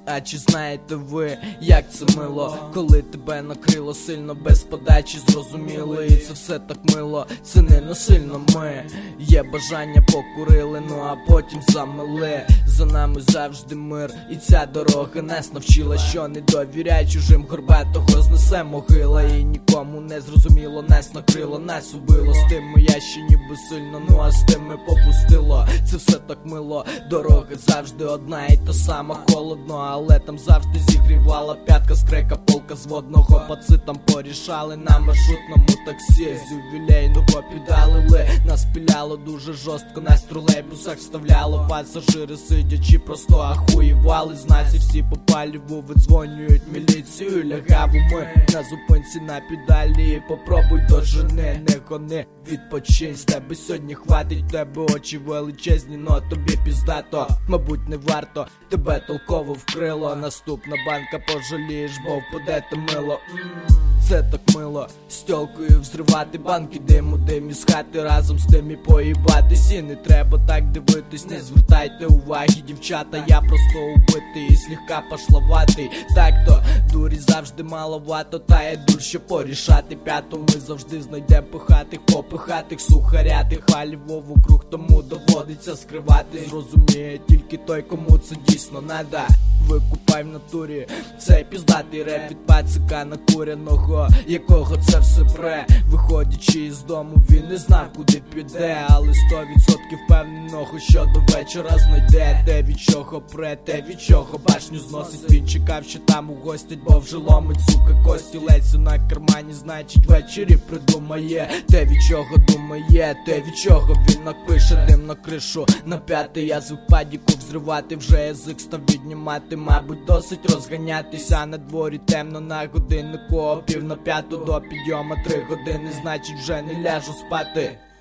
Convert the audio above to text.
А чи знаєте ви, як це мило, коли тебе накрило сильно без подачі, зрозуміло, і це все так мило, це не насильно ми. Є бажання, покурили, ну а потім замили. За нами завжди мир, і ця дорога нас навчила, що не довіряй чужим, горбатого знесе могила. І нікому не зрозуміло, нас накрило, нас убило. З тими я ще ніби сильно, ну а з тими попустило. Це все так мило, дорога завжди одна і та сама, холодно, але там завжди зігрівала п'ятка, скрека, полка з водного. Паци там порішали на маршрутному таксі, з ювілейного підалили. Нас піляло дуже жорстко, нас в тролейбусах вставляло. Пасажири сидячи просто ахуєвали. З нас і всі по паліву видзвонюють міліцію. Лягаву ми на зупинці на підалі. Попробуй дожени, не гони, відпочинь. З тебе сьогодні хватить, тебе очі величезні, но тобі піздато, мабуть не варто, тебе толково вкрило. Наступна банка, пожалієш, бо впаде те мило. Це так мило, з тьолкою взривати банки, дим із хати, разом з тим і поїбатись. І не треба так дивитись, не звертайте уваги, дівчата, я просто убитий і слегка пошловатий. Так-то, дурі завжди маловато, та є дур, що порішати. П'яту ми завжди знайдем пихатих, попихатих, сухарятих, а Львову круг, тому доводиться скривати. Зрозуміє тільки той, кому це дійсно надо. Викупай в натурі цей піздатий реп від пацика накуряного, якого це все пре. Виходячи із дому, він не знав, куди піде, але 100% впевненого, що до вечора знайде. Те від чого пре, те від чого башню зносить. Він чекав, що там угостять, бо вже ломить, сука, кості. Лецю на кармані, значить ввечері придумає. Те від чого думає, те від чого він напише. Дим на кришу, на п'ятий язик падіку взривати. Вже язик став віднімати, мабуть досить розганятися. На дворі темно, на годиннику 4:30 до підйома 3 години, значить вже не ляжу спати.